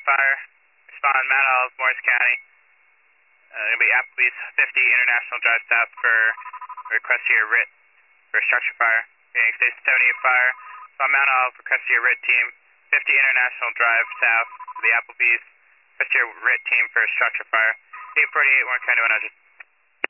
fire. Respond Mount Olive, Morris County. It'll be Applebee's 50 International Drive South for request to your writ for structure fire. Phoenix Station 78 fire. Respond Mount Olive, request to your writ team. 50 International Drive South to the Applebee's. Request to your writ team for structure fire. 848, Warren County 100.